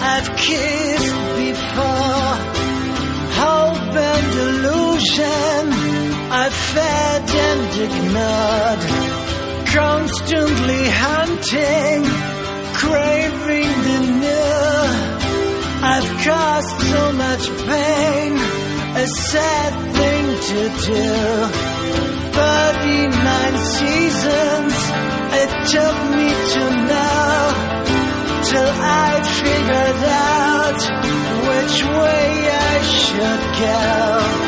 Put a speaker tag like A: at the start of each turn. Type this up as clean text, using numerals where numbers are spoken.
A: I've kissed before, hope and illusion, I've fed and ignored, constantly hunting, craving the new. I've caused so much pain, a sad thing to do. 39 seasons it took me to know, till I figured out which way I should go.